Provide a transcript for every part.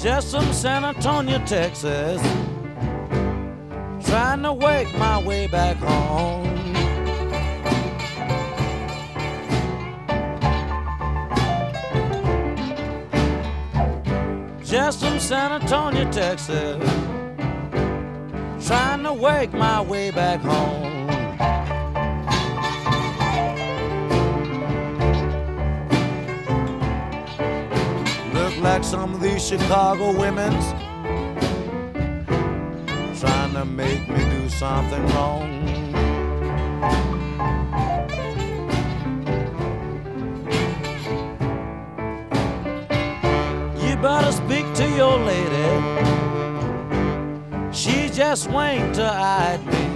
just from San Antonio, Texas, trying to work my way back home. Just from San Antonio, Texas, trying to work my way back home. Look like some of these Chicago women's trying to make me do something wrong. You better speak to your lady, she just winked to eyed me.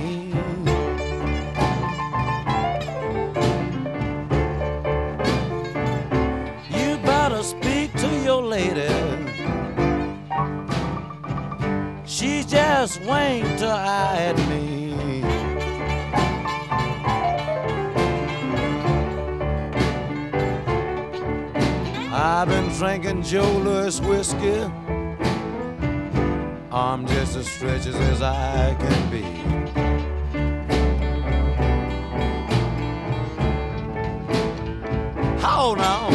You better speak to your lady, she just winked to eyed me. I've been drinking Joe Louis whiskey, I'm just as stretched as I can be. Hold on.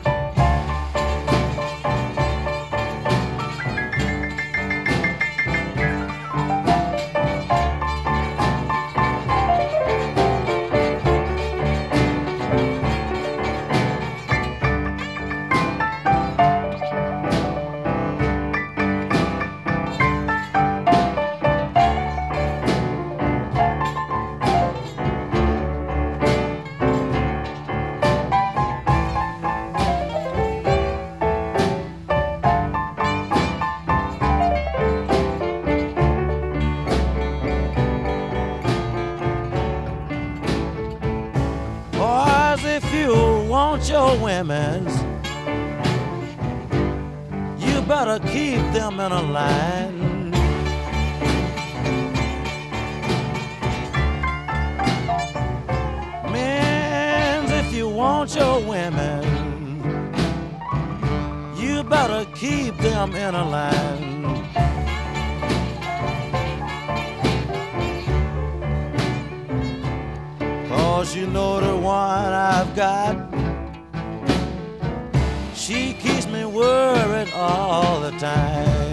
If you want your women's, you better keep them in a line. Men, if you want your women, you better keep them in a line. Cause you know the one I've got, she keeps me worried all the time.